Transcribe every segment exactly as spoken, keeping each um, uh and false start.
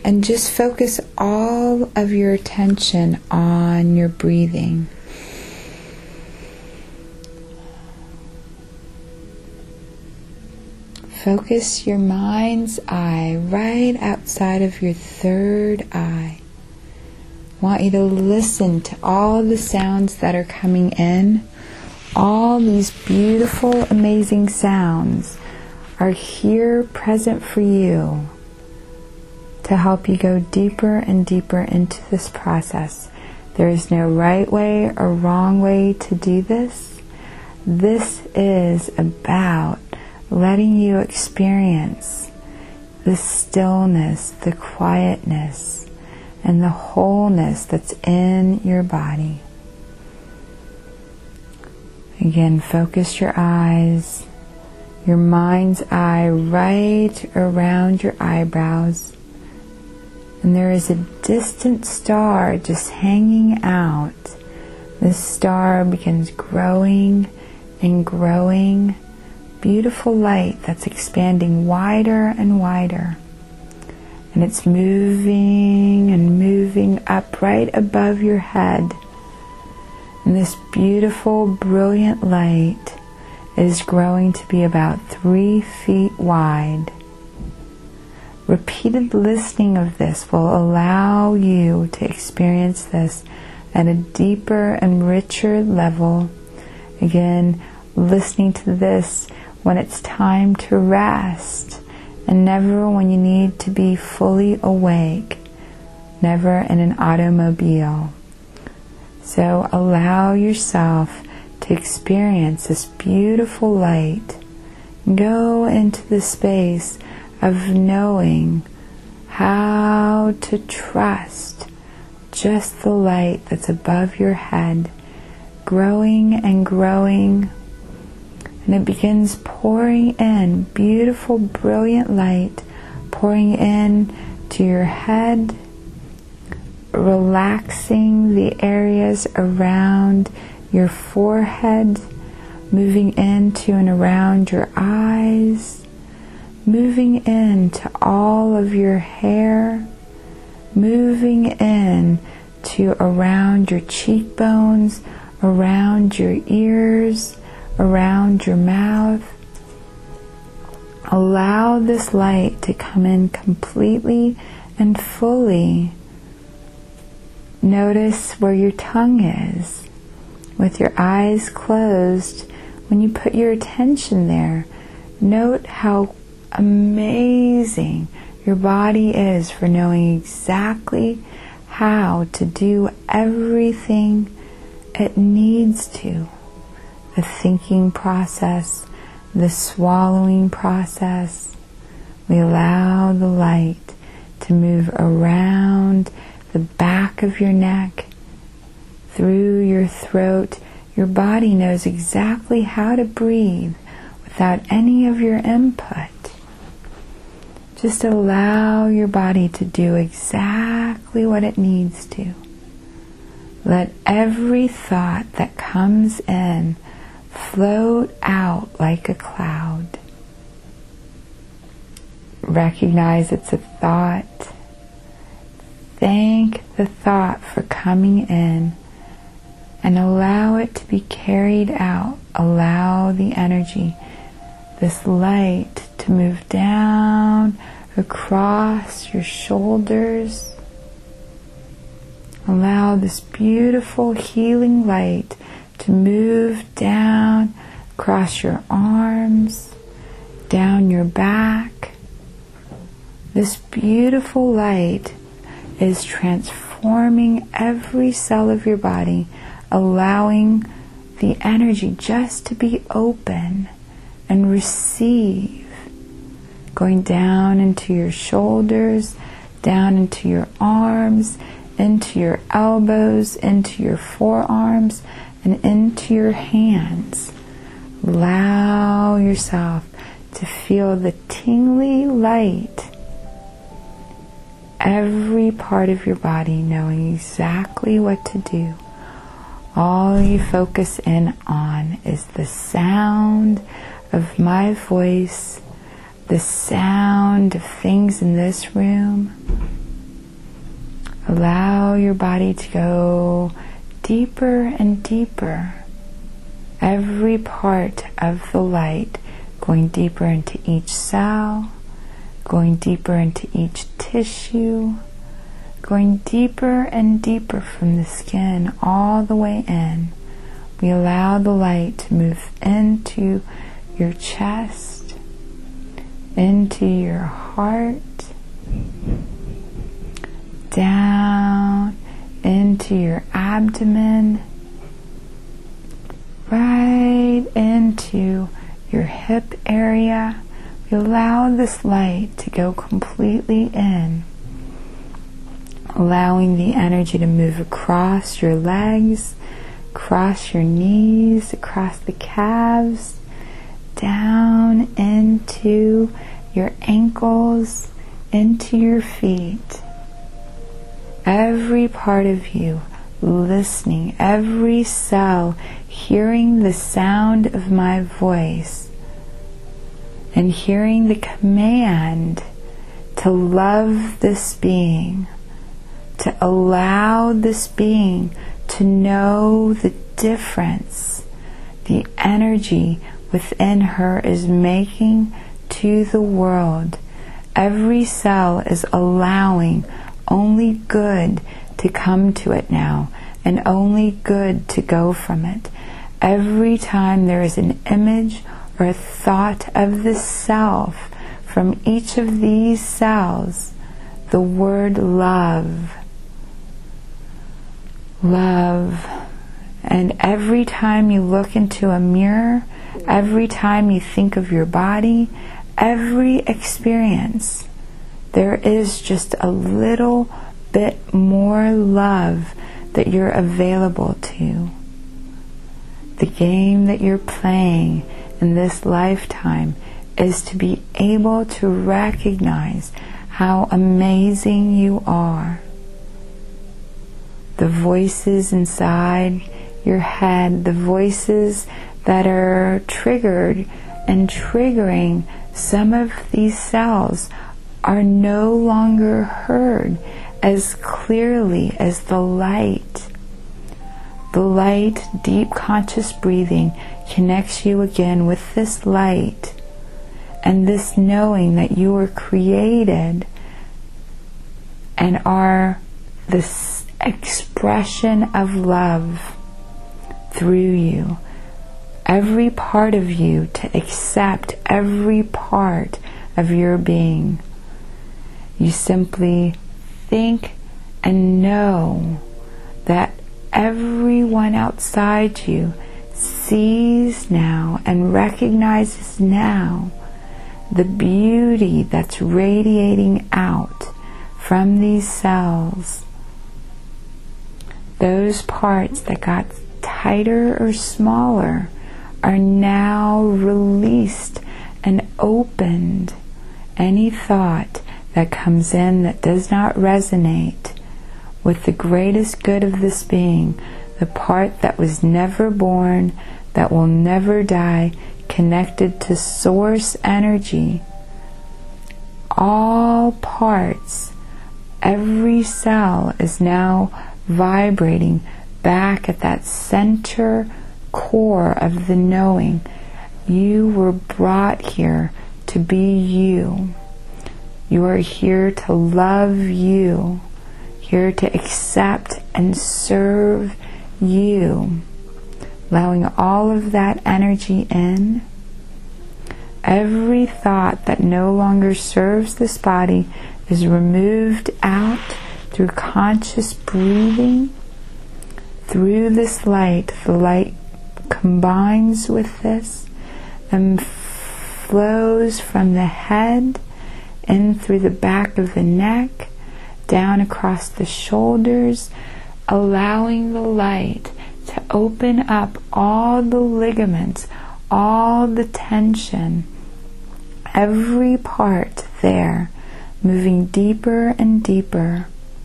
and just focus all of your attention on your breathing. Focus your mind's eye right outside of your third eye. I want you to listen to all the sounds that are coming in. All these beautiful, amazing sounds are here present for you to help you go deeper and deeper into this process. There is no right way or wrong way to do this. This is about letting you experience the stillness, the quietness, and the wholeness that's in your body. Again, focus your eyes, your mind's eye right around your eyebrows. And there is a distant star just hanging out. This star begins growing and growing. Beautiful light that's expanding wider and wider. And it's moving and moving up right above your head. And this beautiful, brilliant light is growing to be about three feet wide. Repeated listening of this will allow you to experience this at a deeper and richer level. Again, listening to this when it's time to rest, and never when you need to be fully awake, never in an automobile. So allow yourself to experience this beautiful light. Go into the space of knowing how to trust just the light that's above your head, growing and growing. And it begins pouring in, beautiful, brilliant light, pouring in to your head, relaxing the areas around your forehead, moving into and around your eyes, moving into all of your hair, moving in to around your cheekbones, around your ears, around your mouth. Allow this light to come in completely and fully. Notice where your tongue is. With your eyes closed, when you put your attention there, note how amazing your body is for knowing exactly how to do everything it needs to. The thinking process, the swallowing process. We allow the light to move around the back of your neck, through your throat. Your body knows exactly how to breathe without any of your input. Just allow your body to do exactly what it needs to. Let every thought that comes in float out like a cloud. Recognize it's a thought. Thank the thought for coming in and allow it to be carried out. Allow the energy, this light, to move down across your shoulders. Allow this beautiful healing light to move down across your arms, down your back. This beautiful light is transforming every cell of your body, allowing the energy just to be open and receive, going down into your shoulders, down into your arms, into your elbows, into your forearms, and into your hands. Allow yourself to feel the tingly light. Every part of your body knowing exactly what to do. All you focus in on is the sound of my voice, the sound of things in this room. Allow your body to go deeper and deeper. Every part of the light going deeper into each cell, going deeper into each tissue, going deeper and deeper from the skin all the way in. We allow the light to move into your chest, into your heart, down into your abdomen, right into your hip area. We allow this light to go completely in, allowing the energy to move across your legs, across your knees, across the calves, down into your ankles, into your feet. Every part of you listening, every cell hearing the sound of my voice and hearing the command to love this being, to allow this being to know the difference the energy within her is making to the world. Every cell is allowing only good to come to it now, and only good to go from it. Every time there is an image or a thought of the self from each of these cells, the word love, love. And every time you look into a mirror, every time you think of your body, every experience, there is just a little bit more love that you're available to. The game that you're playing in this lifetime is to be able to recognize how amazing you are. The voices inside your head, the voices that are triggered and triggering some of these cells, are no longer heard as clearly as the light. The light, deep conscious breathing connects you again with this light and this knowing that you were created and are this expression of love through you. Every part of you to accept every part of your being. You simply think and know that everyone outside you sees now and recognizes now the beauty that's radiating out from these cells. Those parts that got tighter or smaller are now released and opened. Any thought that comes in that does not resonate with the greatest good of this being, the part that was never born, that will never die, connected to source energy. All parts, every cell is now vibrating back at that center core of the knowing. You were brought here to be you. You are here to love you, here to accept and serve you, allowing all of that energy in. Every thought that no longer serves this body is removed out through conscious breathing. Through this light, the light combines with this and flows from the head in through the back of the neck, down across the shoulders, allowing the light to open up all the ligaments, all the tension, every part there, moving deeper and deeper.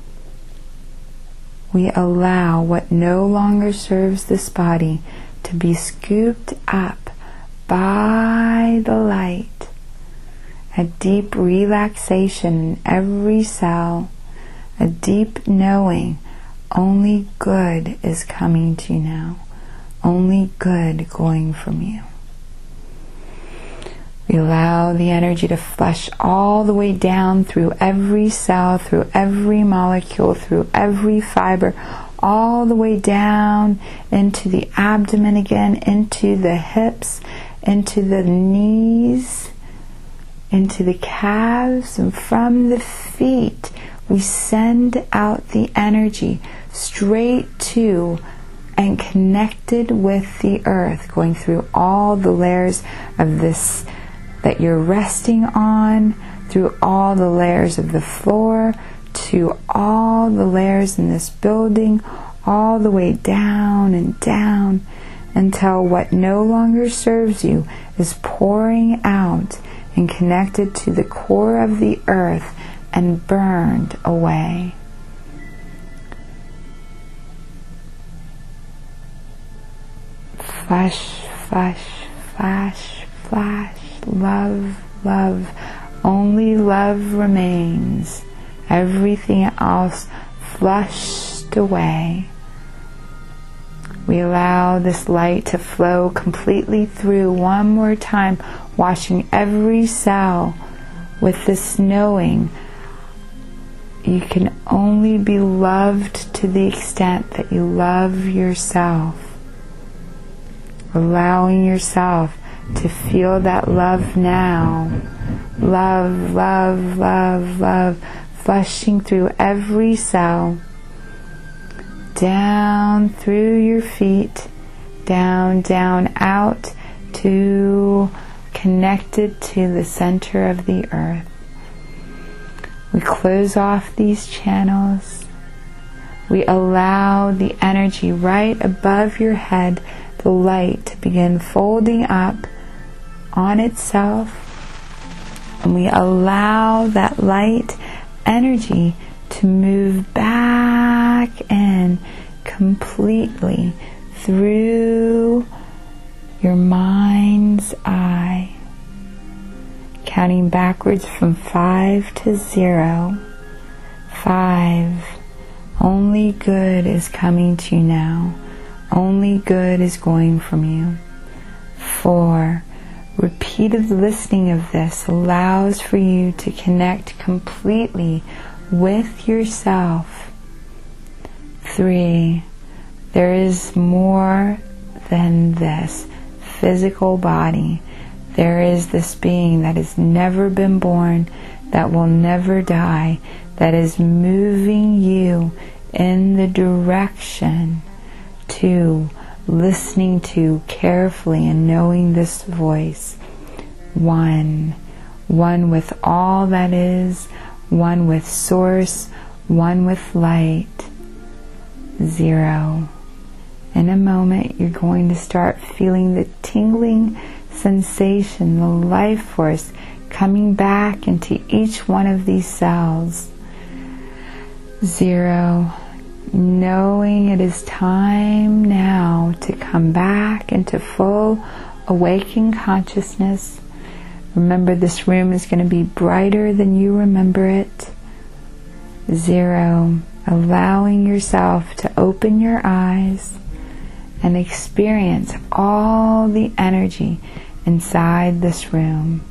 We allow what no longer serves this body to be scooped up by the light. A deep relaxation in every cell, a deep knowing. Only good is coming to you now. Only good going from you. We allow the energy to flush all the way down through every cell, through every molecule, through every fiber, all the way down into the abdomen again, into the hips, into the knees, into the calves, and from the feet we send out the energy straight to and connected with the earth, going through all the layers of this that you're resting on, through all the layers of the floor, to all the layers in this building, all the way down and down, until what no longer serves you is pouring out and connected to the core of the earth and burned away. Flash, flash, flash, flash, love, love. Only love remains. Everything else flushed away. We allow this light to flow completely through one more time, washing every cell with this knowing you can only be loved to the extent that you love yourself. Allowing yourself to feel that love now. Love, love, love, love, flushing through every cell. Down through your feet, down, down, out to connected to the center of the earth. We close off these channels. We allow the energy right above your head, the light, to begin folding up on itself. And we allow that light energy to move back in completely through your mind's eye, counting backwards from five to zero. Five. Only good is coming to you now. Only good is going from you. Four. Repeated listening of this allows for you to connect completely with yourself. Three. There is more than this physical body. There is this being that has never been born, that will never die, that is moving you in the direction to listening to carefully and knowing this voice. One. One with all that is, one with source, one with light. Zero. In a moment, you're going to start feeling the tingling sensation, the life force coming back into each one of these cells. Zero. Knowing it is time now to come back into full awakened consciousness. Remember, this room is going to be brighter than you remember it. Zero. Allowing yourself to open your eyes and experience all the energy inside this room.